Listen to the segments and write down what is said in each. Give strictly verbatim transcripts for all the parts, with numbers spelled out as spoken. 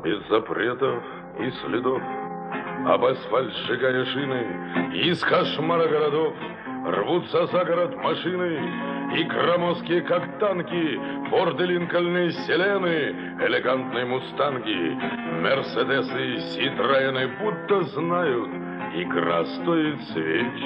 без запретов и следов. Об асфальт сжигая шины, из кошмара городов рвутся за город машины, и громоздкие, как танки, Форды, Линкольны, Селены, элегантные мустанги, Мерседесы, Ситроены будто знают, игра стоит свеч.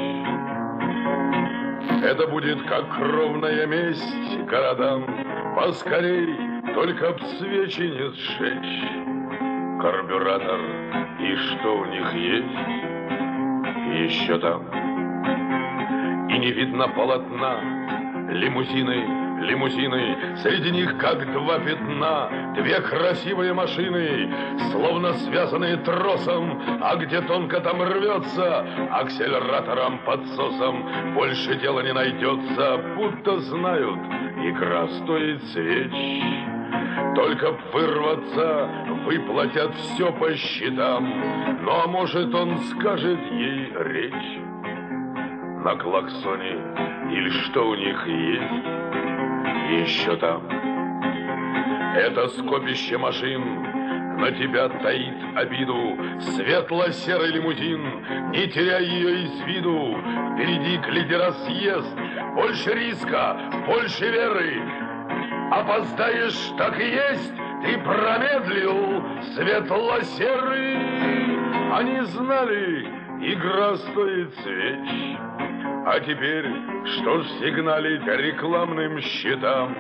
Это будет как кровная месть городам, поскорей, только б свечи не сжечь. Карбюратор, и что у них есть? Еще там. И не видно полотна. Лимузины, лимузины, среди них как два пятна, две красивые машины, словно связанные тросом, а где тонко там рвется, акселератором, подсосом, больше дела не найдется, будто знают, игра стоит свеч. Только б вырваться, выплатят все по счетам, ну а может он скажет ей речь на клаксоне, или что у них есть еще там. Это скопище машин на тебя таит обиду. Светло-серый лимузин, не теряй ее из виду. Впереди глядера съезд, больше риска, больше веры. Опоздаешь, так и есть, ты промедлил, светло-серый. Они знали, игра стоит свеч. А теперь что ж сигналить рекламным щитам?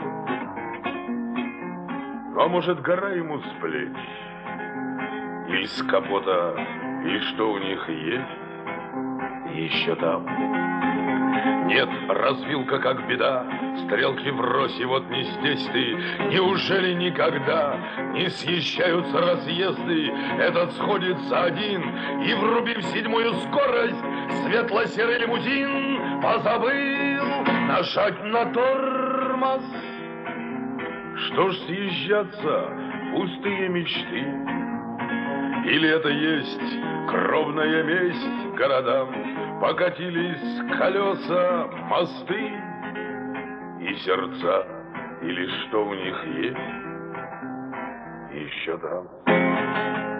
А может, гора ему с плеч? Или с капота, и что у них есть еще там? Нет, развилка как беда, стрелки врозь, и вот не здесь ты. Неужели никогда не съезжаются разъезды? Этот сходится один, и, врубив седьмую скорость, светло-серый лимузин позабыл нажать на тормоз. Что ж съезжаться, пустые мечты? Или это есть кровная месть городам? Покатились колеса, мосты и сердца, или что у них есть еще там?